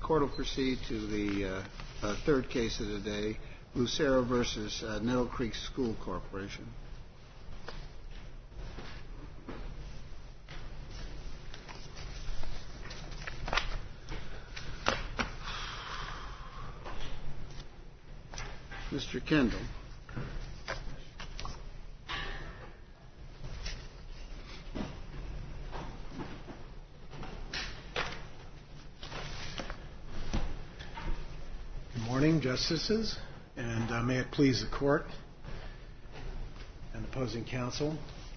court will proceed to the third case of the day, Lucero versus Nettle Creek School Corporation. Mr. Kendall. Good morning, Justices, and may it please the Court and opposing counsel.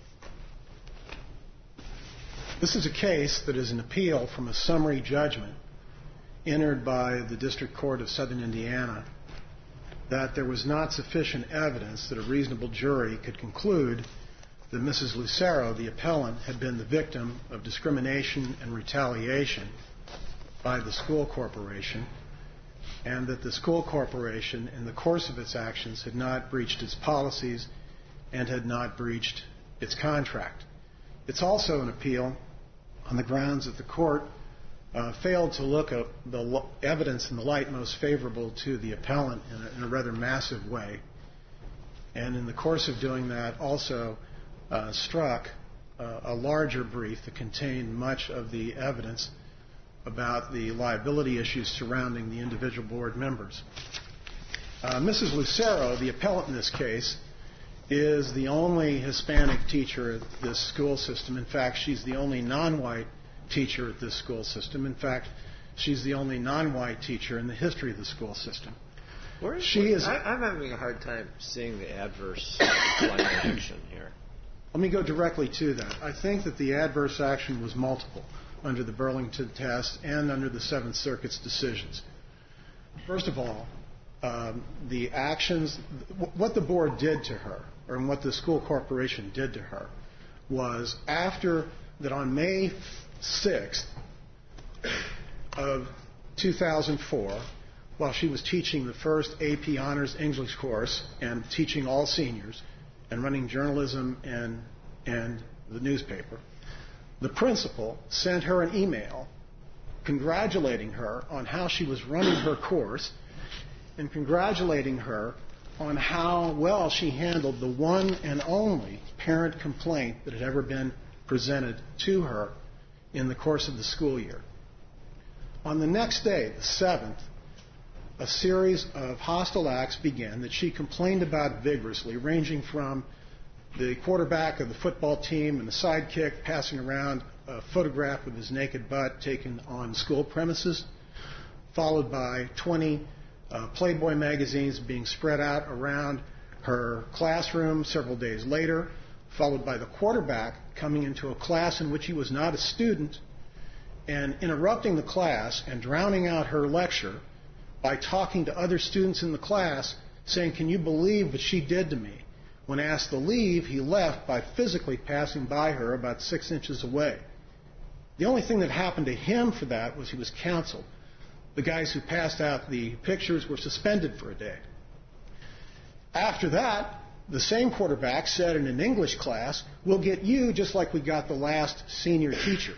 This is a case that is an appeal from a summary judgment entered by the District Court of Southern Indiana that there was not sufficient evidence that a reasonable jury could conclude that Mrs. Lucero, the appellant, had been the victim of discrimination and retaliation by the school corporation, and that the school corporation, in the course of its actions, had not breached its policies and had not breached its contract. It's also an appeal on the grounds that the court failed to look at the evidence in the light most favorable to the appellant in a rather massive way, and in the course of doing that also struck a larger brief that contained much of the evidence about the liability issues surrounding the individual board members. Mrs. Lucero, the appellant in this case, is the only Hispanic teacher at this school system. In fact, she's the only non-white teacher at this school system. In fact, she's the only non-white teacher in the history of the school system. I'm having a hard time seeing the adverse action here. Let me go directly to that. I think that the adverse action was multiple under the Burlington test and under the Seventh Circuit's decisions. First of all, the actions, what the board did to her, or what the school corporation did to her, was after that on May 6th of 2004, while she was teaching the first AP Honors English course and teaching all seniors and running journalism and the newspaper, the principal sent her an email congratulating her on how she was running her course and congratulating her on how well she handled the one and only parent complaint that had ever been presented to her in the course of the school year. On the next day, the 7th, a series of hostile acts began that she complained about vigorously, ranging from the quarterback of the football team and the sidekick passing around a photograph of his naked butt taken on school premises, followed by 20 Playboy magazines being spread out around her classroom several days later, followed by the quarterback coming into a class in which he was not a student and interrupting the class and drowning out her lecture by talking to other students in the class, saying, "Can you believe what she did to me?" When asked to leave, he left by physically passing by her about 6 inches away. The only thing that happened to him for that was he was counseled. The guys who passed out the pictures were suspended for a day. After that, the same quarterback said in an English class, "We'll get you just like we got the last senior teacher."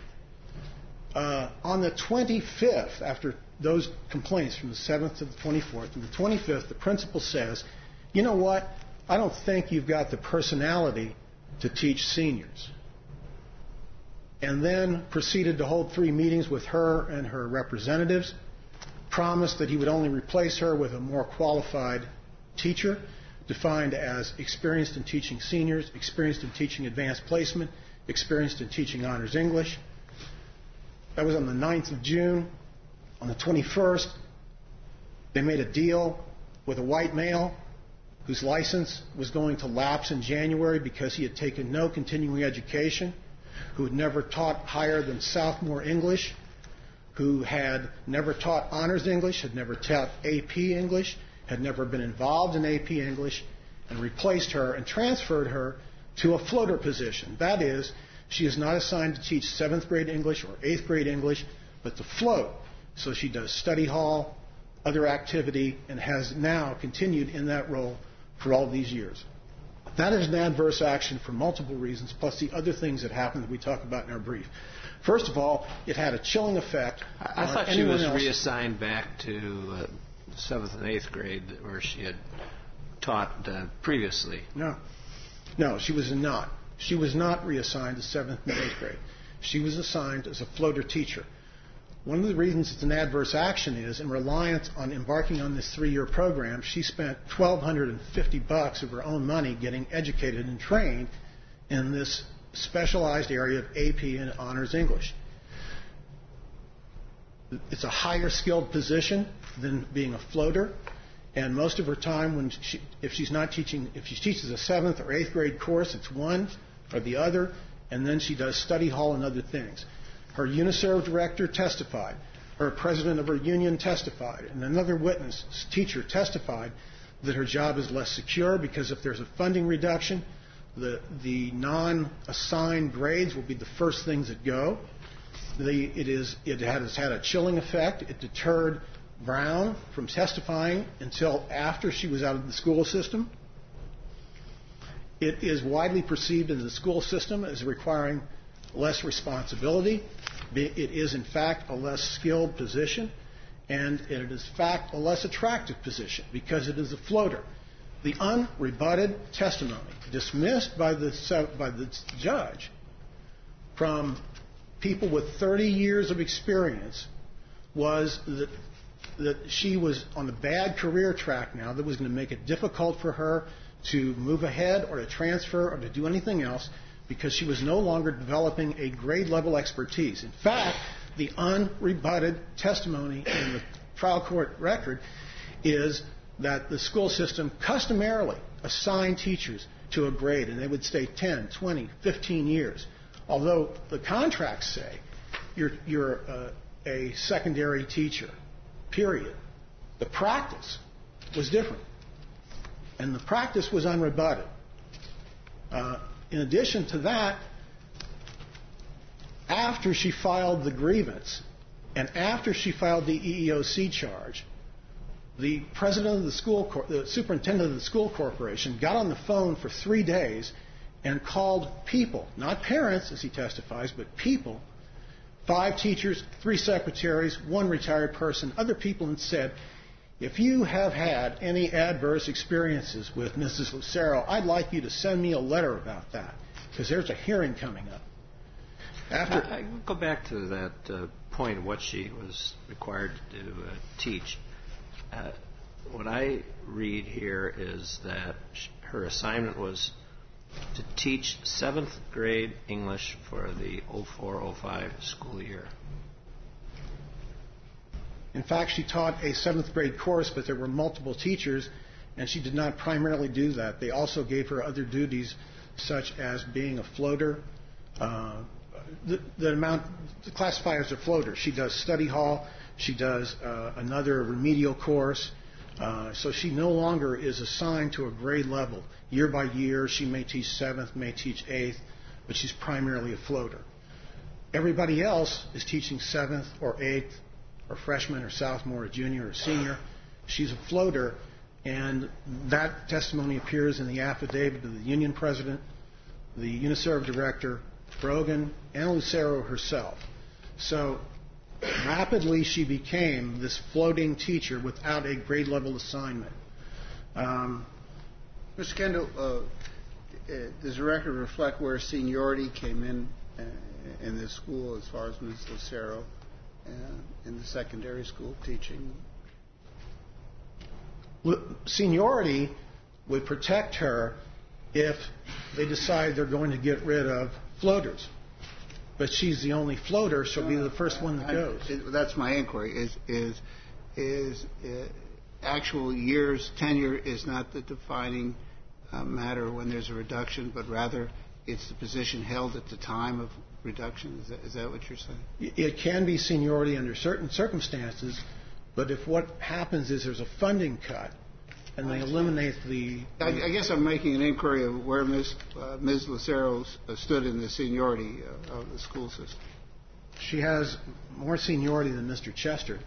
On the 25th, after those complaints from the 7th to the 24th, and the 25th, the principal says, "You know what? I don't think you've got the personality to teach seniors." And then proceeded to hold 3 meetings with her and her representatives, promised that he would only replace her with a more qualified teacher, defined as experienced in teaching seniors, experienced in teaching advanced placement, experienced in teaching honors English. That was on the 9th of June. On the 21st, they made a deal with a white male whose license was going to lapse in January because he had taken no continuing education, who had never taught higher than sophomore English, who had never taught honors English, had never taught AP English, had never been involved in AP English, and replaced her and transferred her to a floater position. That is, she is not assigned to teach 7th grade English or 8th grade English, but to float. So she does study hall, other activity, and has now continued in that role for all these years. That is an adverse action for multiple reasons, plus the other things that happened that we talk about in our brief. First of all, it had a chilling effect. I thought she was reassigned back to 7th and 8th grade where she had taught previously. No, she was not. She was not reassigned to 7th and 8th grade. She was assigned as a floater teacher. One of the reasons it's an adverse action is, in reliance on embarking on this 3-year program, she spent $1,250 of her own money getting educated and trained in this specialized area of AP and Honors English. It's a higher skilled position than being a floater, and most of her time, if she teaches a 7th or 8th grade course, it's one or the other, and then she does study hall and other things. Her UNISERV director testified. Her president of her union testified. And another teacher testified that her job is less secure because if there's a funding reduction, the non-assigned grades will be the first things that go. It has had a chilling effect. It deterred Brown from testifying until after she was out of the school system. It is widely perceived in the school system as requiring less responsibility. It is, in fact, a less skilled position, and it is, in fact, a less attractive position because it is a floater. The unrebutted testimony dismissed by the judge from people with 30 years of experience was that she was on a bad career track now that was going to make it difficult for her to move ahead or to transfer or to do anything else because she was no longer developing a grade-level expertise. In fact, the unrebutted testimony in the trial court record is that the school system customarily assigned teachers to a grade, and they would stay 10, 20, 15 years. Although the contracts say you're a secondary teacher, period. The practice was different, and the practice was unrebutted. In addition to that, after she filed the grievance and after she filed the EEOC charge, the president of the superintendent of the school corporation got on the phone for 3 days and called people, not parents as he testifies, but people, 5 teachers, 3 secretaries, 1 retired person, other people, and said, if you have had any adverse experiences with Mrs. Lucero, I'd like you to send me a letter about that because there's a hearing coming up. I go back to that point of what she was required to teach. What I read here is that her assignment was to teach 7th grade English for the 04-05 school year. In fact, she taught a 7th grade course, but there were multiple teachers, and she did not primarily do that. They also gave her other duties, such as being a floater. The classified as a floater. She does study hall. She does another remedial course. So she no longer is assigned to a grade level. Year by year, she may teach 7th, may teach 8th, but she's primarily a floater. Everybody else is teaching 7th or 8th, or freshman or sophomore or junior or senior. She's a floater, and that testimony appears in the affidavit of the union president, the UNISERV director, Brogan, and Lucero herself. So rapidly she became this floating teacher without a grade level assignment. Mr. Kendall, does the record reflect where seniority came in this school as far as Ms. Lucero in the secondary school teaching? Seniority would protect her if they decide they're going to get rid of floaters. But she's the only floater, so she'll be the first one that goes. That's my inquiry. Is actual years tenure is not the defining matter when there's a reduction, but rather it's the position held at the time of reduction? Is that what you're saying? It can be seniority under certain circumstances, but if what happens is there's a funding cut and they eliminate the... I guess I'm making an inquiry of where Ms. Lucero stood in the seniority of the school system. She has more seniority than Mr. Chester.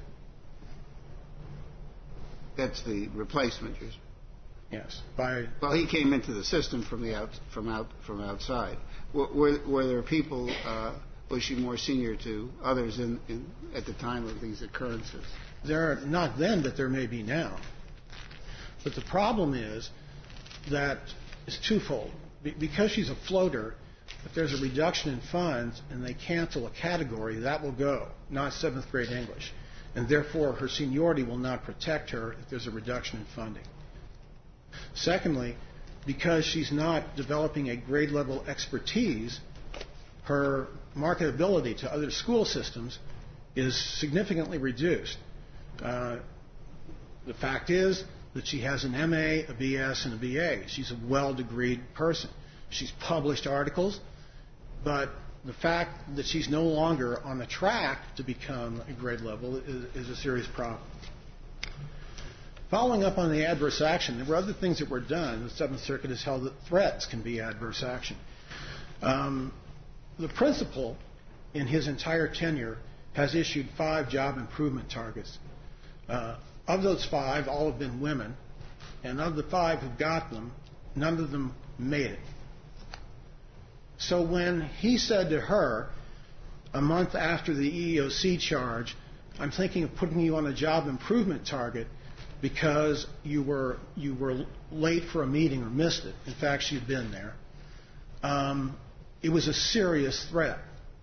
That's the replacement, you're saying? Yes. Well, he came into the system from outside. Were there people was she more senior to others at the time of these occurrences? There are not then, but there may be now. But the problem is that it's twofold. Because she's a floater, if there's a reduction in funds and they cancel a category, that will go, not 7th grade English. And therefore, her seniority will not protect her if there's a reduction in funding. Secondly, because she's not developing a grade level expertise, her marketability to other school systems is significantly reduced. The fact is that she has an MA, a BS, and a BA. She's a well-degreed person. She's published articles, but the fact that she's no longer on the track to become a grade level is a serious problem. Following up on the adverse action, there were other things that were done. The Seventh Circuit has held that threats can be adverse action. The principal, in his entire tenure, has issued 5 job improvement targets. Of those 5, all have been women, and of the 5 who got them, none of them made it. So when he said to her, a month after the EEOC charge, I'm thinking of putting you on a job improvement target because you were late for a meeting or missed it. In fact, she'd been there. It was a serious threat.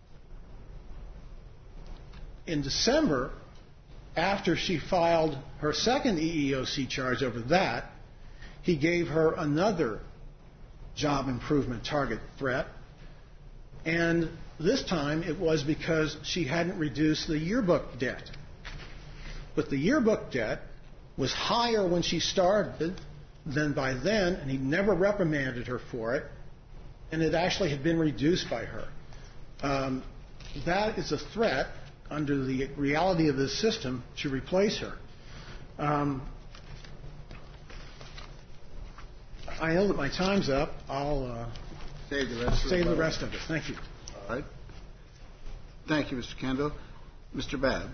In December, after she filed her second EEOC charge over that, he gave her another job improvement target threat. And this time it was because she hadn't reduced the yearbook debt. But the yearbook debt was higher when she started than by then, and he never reprimanded her for it, and it actually had been reduced by her. That is a threat under the reality of this system to replace her. I know that my time's up. I'll Save the rest of it. Thank you. All right. Thank you, Mr. Kendall. Mr. Babb.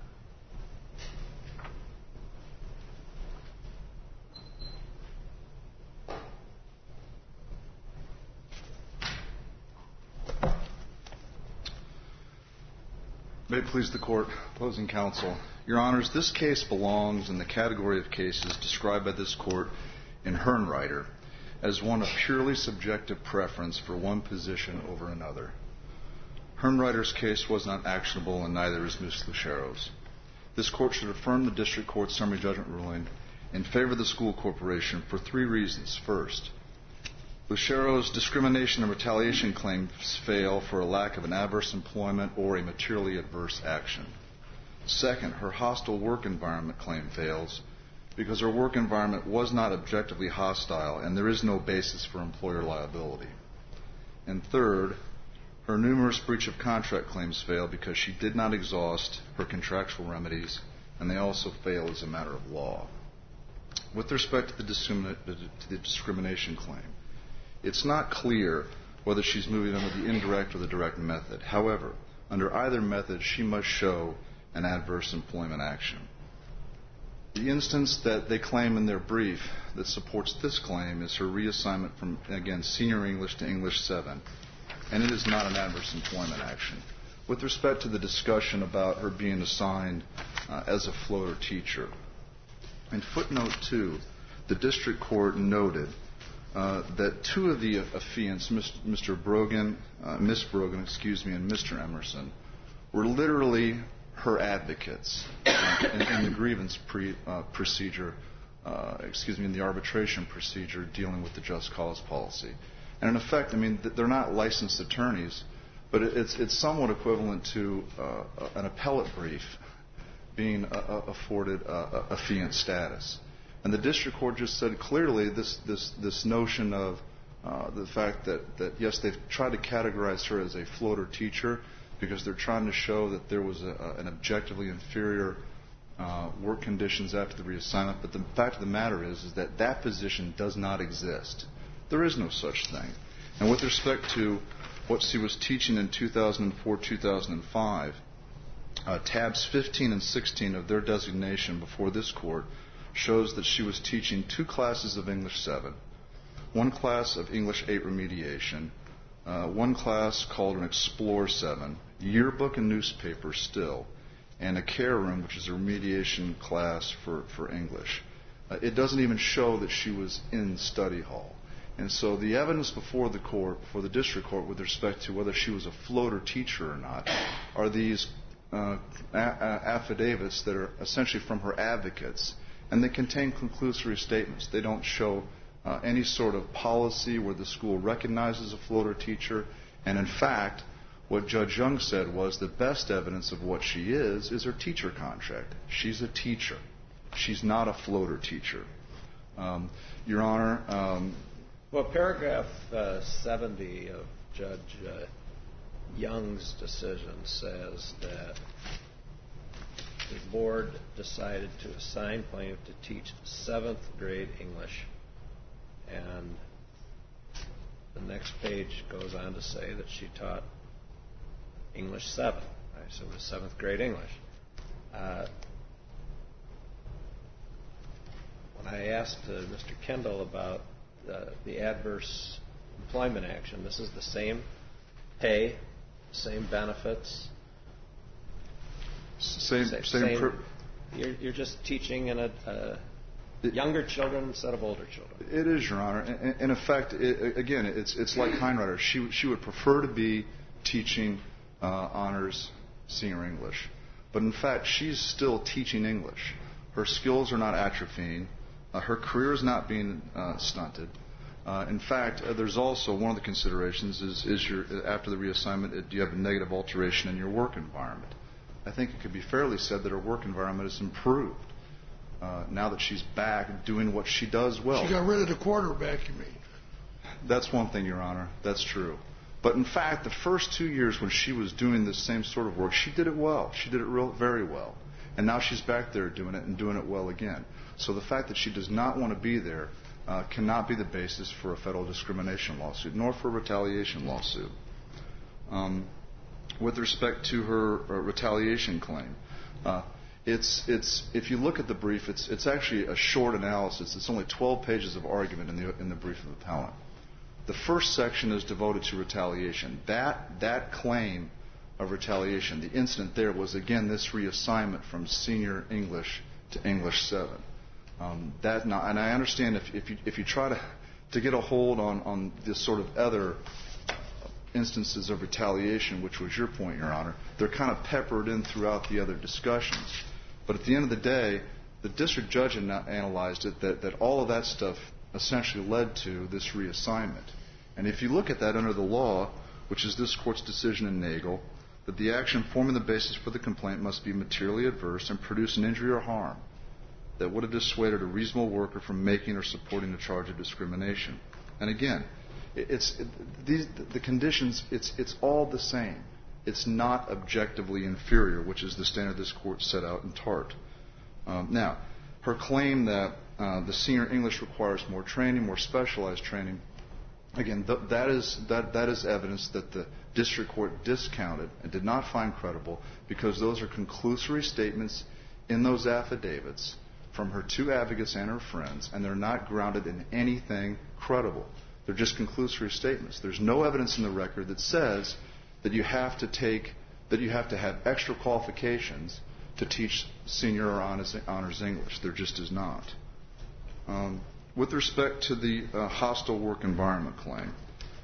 May it please the Court, opposing counsel. Your Honors, this case belongs in the category of cases described by this Court in Herrenreiter as one of purely subjective preference for one position over another. Herrenreiter's case was not actionable, and neither is Ms. Lucero's. This Court should affirm the District Court's summary judgment ruling in favor of the school corporation for 3 reasons. First, Lucero's discrimination and retaliation claims fail for a lack of an adverse employment or a materially adverse action. Second, her hostile work environment claim fails because her work environment was not objectively hostile and there is no basis for employer liability. And third, her numerous breach of contract claims fail because she did not exhaust her contractual remedies, and they also fail as a matter of law. With respect to the discrimination claim, it's not clear whether she's moving under the indirect or the direct method. However, under either method, she must show an adverse employment action. The instance that they claim in their brief that supports this claim is her reassignment from, again, Senior English to English 7, and it is not an adverse employment action. With respect to the discussion about her being assigned as a floater teacher, in footnote 2, the District Court noted that 2 of the affiants, Mr. Brogan, Miss Brogan, and Mr. Emerson, were literally her advocates in the grievance procedure, in the arbitration procedure dealing with the just cause policy. And in effect, I mean, they're not licensed attorneys, but it's somewhat equivalent to an appellate brief being afforded affiant status. And the District Court just said clearly this notion of the fact that yes, they've tried to categorize her as a floater teacher because they're trying to show that there was an objectively inferior work conditions after the reassignment. But the fact of the matter is that that position does not exist. There is no such thing. And with respect to what she was teaching in 2004-2005, tabs 15 and 16 of their designation before this Court shows that she was teaching 2 classes of English 7, 1 class of English 8 remediation, one class called an Explore 7, yearbook and newspaper still, and a care room, which is a remediation class for English. It doesn't even show that she was in study hall. And so the evidence before the court, before the district court, with respect to whether she was a floater teacher or not, are these affidavits that are essentially from her advocates, and they contain conclusory statements. They don't show any sort of policy where the school recognizes a floater teacher. And in fact, what Judge Young said was the best evidence of what she is her teacher contract. She's a teacher. She's not a floater teacher. Your Honor. Well, paragraph 70 of Judge Young's decision says that the board decided to assign plaintiff to teach 7th grade English. And the next page goes on to say that she taught English 7. So it was 7th grade English. When I asked Mr. Kendall about the adverse employment action, this is the same pay, same benefits. You're just teaching in younger children instead of older children. It is, Your Honor. In effect, again, it's like Heinreiter. She would prefer to be teaching honors senior English. But in fact, she's still teaching English. Her skills are not atrophying. Her career is not being stunted. In fact, there's also one of the considerations is after the reassignment, do you have a negative alteration in your work environment? I think it could be fairly said that her work environment has improved now that she's back doing what she does well. She got rid of the quarterback, you mean? That's one thing, Your Honor. That's true. But in fact, the first 2 years when she was doing this same sort of work, she did it well. She did it very well. And now she's back there doing it and doing it well again. So the fact that she does not want to be there cannot be the basis for a federal discrimination lawsuit, nor for a retaliation lawsuit. With respect to her retaliation claim, if you look at the brief, it's actually a short analysis. It's only 12 pages of argument in the brief of the appellant. The first section is devoted to retaliation. That claim of retaliation, the incident there was again this reassignment from senior English to English 7. And I understand if you try to get a hold on this sort of other instances of retaliation, which was your point, Your Honor, they're kind of peppered in throughout the other discussions. But at the end of the day, the district judge analyzed it that all of that stuff essentially led to this reassignment. And if you look at that under the law, which is this court's decision in Nagel, that the action forming the basis for the complaint must be materially adverse and produce an injury or harm that would have dissuaded a reasonable worker from making or supporting a charge of discrimination. And again, the conditions, it's all the same. It's not objectively inferior, which is the standard this court set out in Tart. Now, her claim that the senior English requires more training, more specialized training, again, that is evidence that the district court discounted and did not find credible because those are conclusory statements in those affidavits from her two advocates and her friends, and they're not grounded in anything credible. They're just conclusory statements. There's no evidence in the record that says that you have to have extra qualifications to teach senior or honors English. There just is not. With respect to the hostile work environment claim,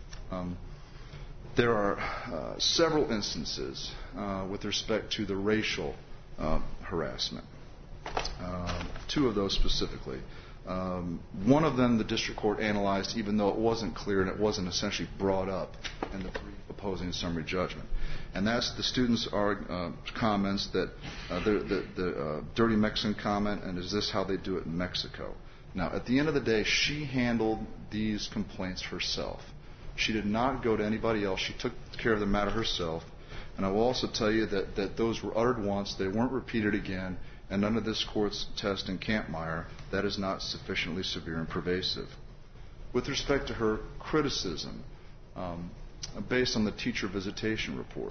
there are several instances with respect to the racial harassment. Two of those specifically. One of them the district court analyzed even though it wasn't clear and it wasn't essentially brought up in the brief opposing summary judgment. And that's the students' comments that the dirty Mexican comment, and is this how they do it in Mexico? Now, at the end of the day, she handled these complaints herself. She did not go to anybody else. She took care of the matter herself. And I will also tell you that those were uttered once. They weren't repeated again. And under this court's test in Kampmeyer, that is not sufficiently severe and pervasive. With respect to her criticism, based on the teacher visitation report,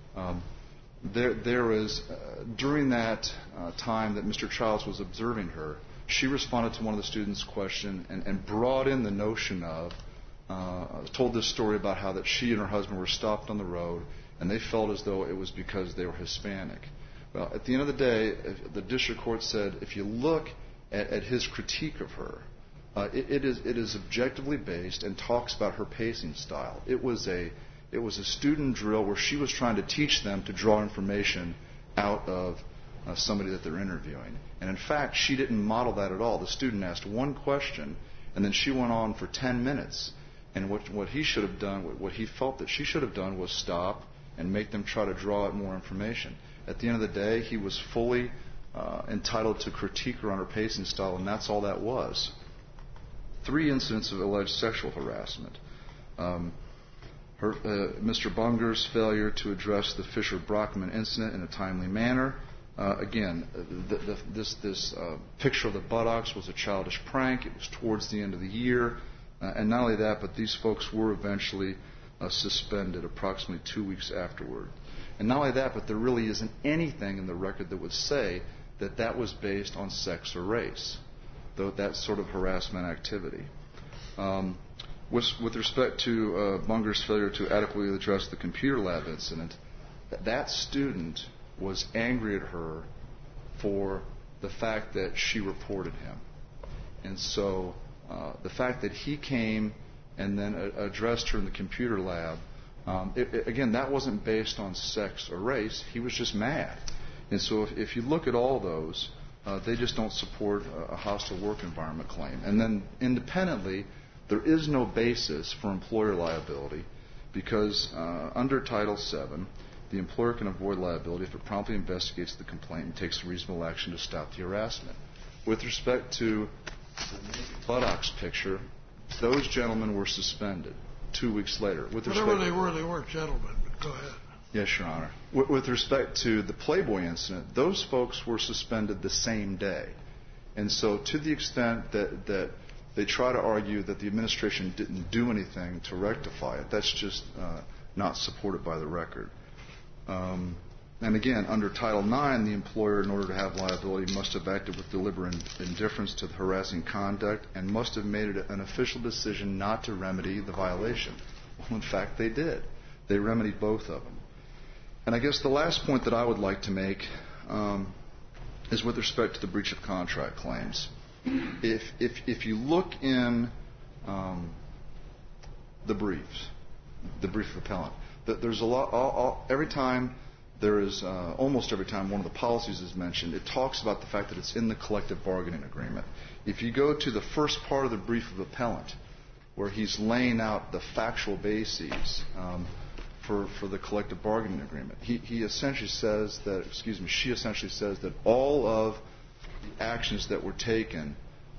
there is, during that time that Mr. Childs was observing her, she responded to one of the students' question and brought in the notion of told this story about how that she and her husband were stopped on the road, and they felt as though it was because they were Hispanic. Well, at the end of the day, the district court said if you look at his critique of her, it is objectively based and talks about her pacing style. It was a student drill where she was trying to teach them to draw information out of somebody that they're interviewing. And in fact, she didn't model that at all. The student asked one question, and then she went on for 10 minutes. And what he should have done, what he felt that she should have done, was stop and make them try to draw out more information. At the end of the day, he was fully entitled to critique her on her pacing style, and that's all that was. 3 incidents of alleged sexual harassment. Mr. Bunger's failure to address the Fisher-Brockman incident in a timely manner. Again, this picture of the buttocks was a childish prank. It was towards the end of the year. And not only that, but these folks were eventually suspended approximately 2 weeks afterward. And not only that, but there really isn't anything in the record that would say that that was based on sex or race, though that sort of harassment activity. With respect to Bunger's failure to adequately address the computer lab incident, that student was angry at her for the fact that she reported him. And so the fact that he came and then addressed her in the computer lab, again, that wasn't based on sex or race. He was just mad. And so if you look at all those, they just don't support a hostile work environment claim. And then independently, there is no basis for employer liability because under Title VII, the employer can avoid liability if it promptly investigates the complaint and takes reasonable action to stop the harassment. With respect to the buttocks picture, those gentlemen were suspended 2 weeks later. Whatever they weren't gentlemen, but go ahead. Yes, Your Honor. With respect to the Playboy incident, those folks were suspended the same day. And so to the extent that they try to argue that the administration didn't do anything to rectify it, that's just not supported by the record. And again, under Title IX, the employer, in order to have liability, must have acted with deliberate indifference to the harassing conduct and must have made it an official decision not to remedy the violation. Well, in fact, they did. They remedied both of them. And I guess the last point that I would like to make is with respect to the breach of contract claims. If you look in the briefs, the brief of appellant, there's a lot. Every time there is, almost every time one of the policies is mentioned, it talks about the fact that it's in the collective bargaining agreement. If you go to the first part of the brief of appellant, where he's laying out the factual bases for the collective bargaining agreement, he essentially says that, she essentially says that all of the actions that were taken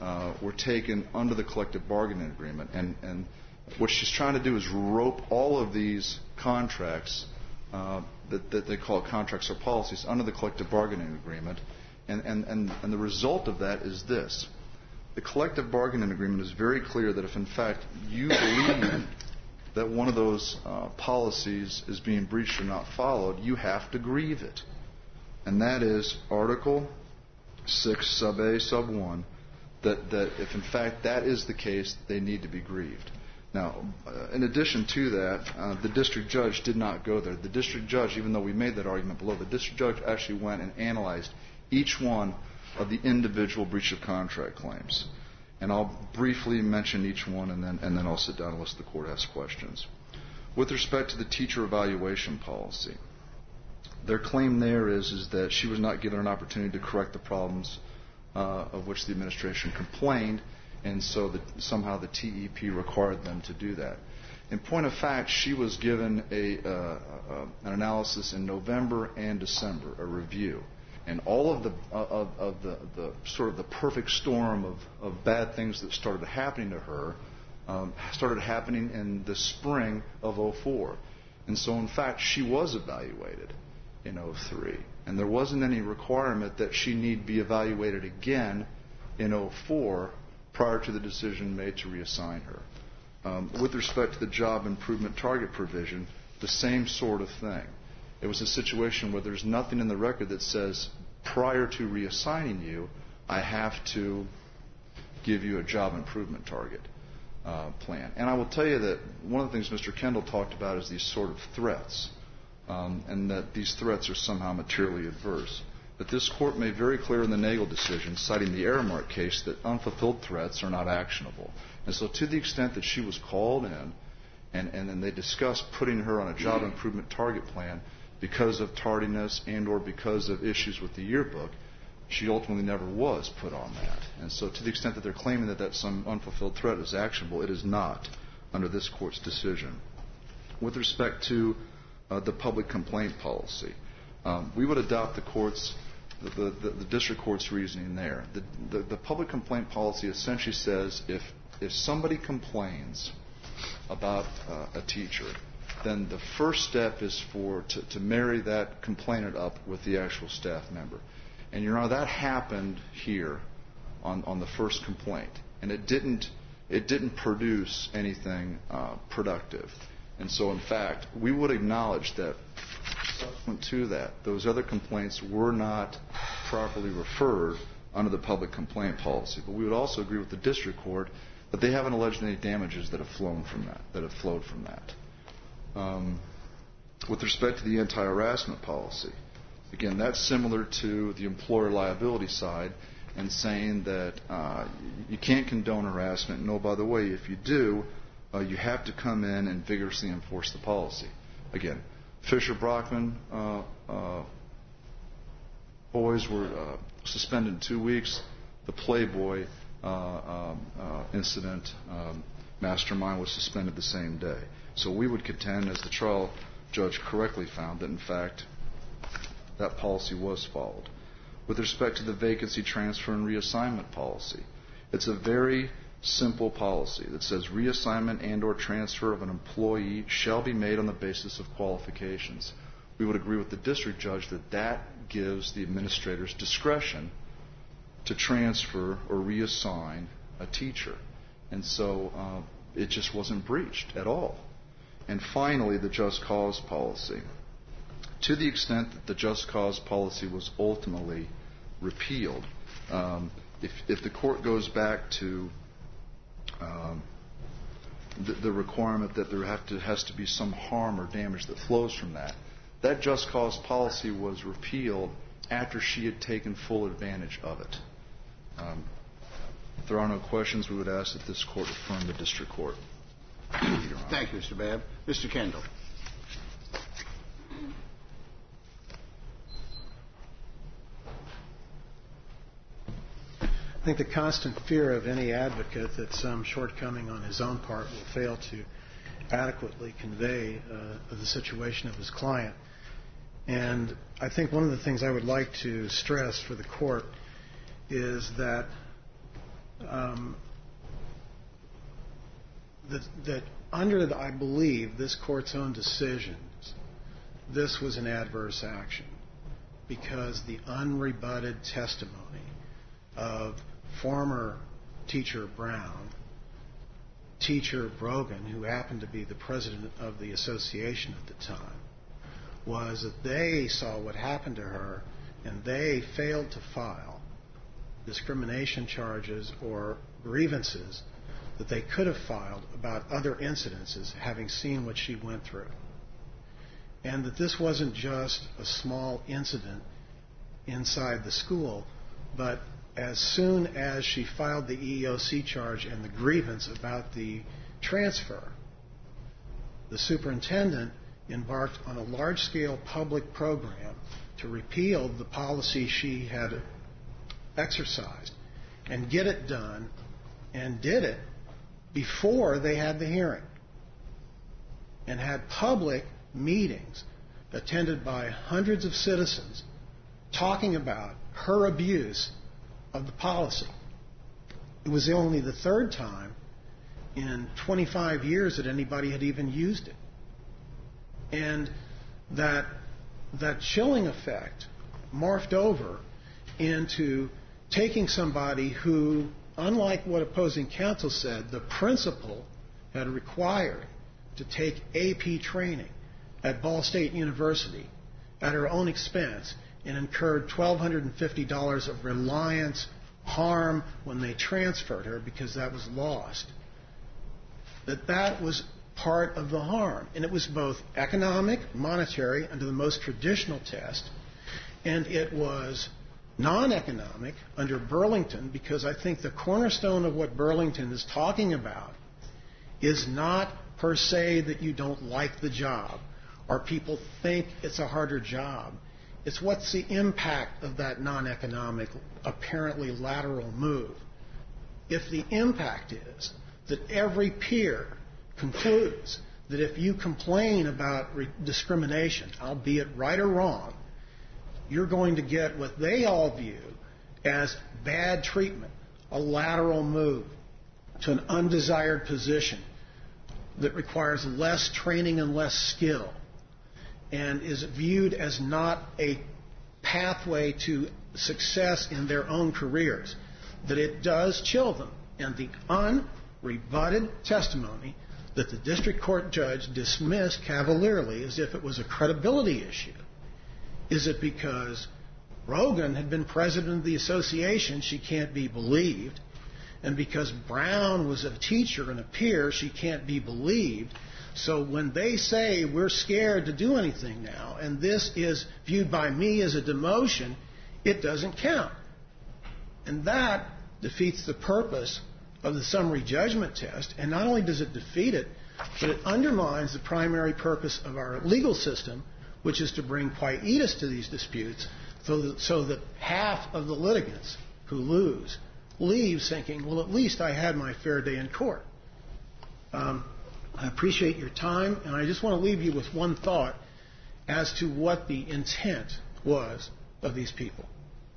under the collective bargaining agreement, and what she's trying to do is rope all of these contracts that they call contracts or policies under the collective bargaining agreement, and the result of that is this. The collective bargaining agreement is very clear that if in fact you believe that one of those policies is being breached or not followed, you have to grieve it. And that is Article 6 sub A sub 1, that if in fact that is the case, they need to be grieved. Now, in addition to that, the district judge did not go there. The district judge, even though we made that argument below, the district judge actually went and analyzed each one of the individual breach of contract claims. And I'll briefly mention each one, and then I'll sit down unless the court asks questions. With respect to the teacher evaluation policy, their claim there is that she was not given an opportunity to correct the problems of which the administration complained, and so somehow the TEP required them to do that. In point of fact, she was given an analysis in November and December, a review. And all of the sort of the perfect storm of bad things that started happening to her started happening in the spring of 2004. And so, in fact, she was evaluated in 2003. And there wasn't any requirement that she need be evaluated again in 2004 prior to the decision made to reassign her. With respect to the job improvement target provision, the same sort of thing. It was a situation where there's nothing in the record that says prior to reassigning you, I have to give you a job improvement target. plan. And I will tell you that one of the things Mr. Kendall talked about is these sort of threats, and that these threats are somehow materially adverse. But this Court made very clear in the Nagel decision, citing the Aramark case, that unfulfilled threats are not actionable. And so to the extent that she was called in and then they discussed putting her on a job improvement target plan because of tardiness and or because of issues with the yearbook, she ultimately never was put on that. And so to the extent that they're claiming that some unfulfilled threat is actionable, it is not under this Court's decision. With respect to the public complaint policy, we would adopt the district court's reasoning there. The public complaint policy essentially says if somebody complains about a teacher, then the first step is to marry that complainant up with the actual staff member. And Your Honor, that happened here on the first complaint, and it didn't produce anything productive. And so, in fact, we would acknowledge that subsequent to that, those other complaints were not properly referred under the public complaint policy. But we would also agree with the district court that they haven't alleged any damages that have flowed from that. With respect to the anti-harassment policy, again, that's similar to the employer liability side and saying that you can't condone harassment. No, by the way, if you do, you have to come in and vigorously enforce the policy. Again, Fisher-Brockman boys were suspended 2 weeks. The Playboy incident mastermind was suspended the same day. So we would contend, as the trial judge correctly found, that in fact that policy was followed. With respect to the vacancy transfer and reassignment policy, it's a very simple policy that says reassignment and or transfer of an employee shall be made on the basis of qualifications. We would agree with the district judge that that gives the administrators discretion to transfer or reassign a teacher. And so it just wasn't breached at all. And finally, the just cause policy. To the extent that the just cause policy was ultimately repealed, if the court goes back to the requirement that there has to be some harm or damage that flows from that, that just cause policy was repealed after she had taken full advantage of it. If there are no questions, we would ask that this court affirm the district court. Thank you, Mr. Babb. Mr. Kendall. I think the constant fear of any advocate that some shortcoming on his own part will fail to adequately convey the situation of his client. And I think one of the things I would like to stress for the court is that that under, I believe, this court's own decisions, this was an adverse action because the unrebutted testimony of former teacher Brown, teacher Brogan, who happened to be the president of the association at the time, was that they saw what happened to her and they failed to file discrimination charges or grievances that they could have filed about other incidences, having seen what she went through. And that this wasn't just a small incident inside the school, but as soon as she filed the EEOC charge and the grievance about the transfer, the superintendent embarked on a large-scale public program to repeal the policy she had exercised and get it done, and did it before they had the hearing, and had public meetings attended by hundreds of citizens talking about her abuse of the policy. It was only the third time in 25 years that anybody had even used it. And that chilling effect morphed over into taking somebody who, unlike what opposing counsel said, the principal had required to take AP training at Ball State University at her own expense and incurred $1,250 of reliance harm when they transferred her because that was lost. that was part of the harm. And it was both economic, monetary, under the most traditional test, and it was non-economic under Burlington, because I think the cornerstone of what Burlington is talking about is not per se that you don't like the job or people think it's a harder job. It's what's the impact of that non-economic, apparently lateral move. If the impact is that every peer concludes that if you complain about discrimination, albeit right or wrong, you're going to get what they all view as bad treatment, a lateral move to an undesired position that requires less training and less skill, and is viewed as not a pathway to success in their own careers, that it does chill them. And the unrebutted testimony that the district court judge dismissed cavalierly as if it was a credibility issue is it because Rogan had been president of the association, she can't be believed, and because Brown was a teacher and a peer, she can't be believed. So when they say we're scared to do anything now, and this is viewed by me as a demotion, it doesn't count. And that defeats the purpose of the summary judgment test. And not only does it defeat it, but it undermines the primary purpose of our legal system, which is to bring quietus to these disputes so that half of the litigants who lose leaves thinking, well, at least I had my fair day in court. I appreciate your time, and I just want to leave you with one thought as to what the intent was of these people.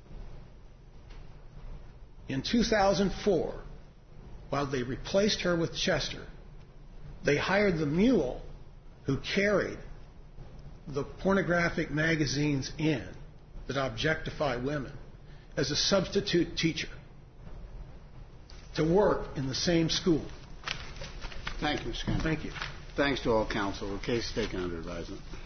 In 2004, while they replaced her with Chester, they hired the mule who carried the pornographic magazines in that objectify women as a substitute teacher to work in the same school. Thank you, Mr. Kennedy. Thank you. Thanks to all counsel. The case is taken under advisement.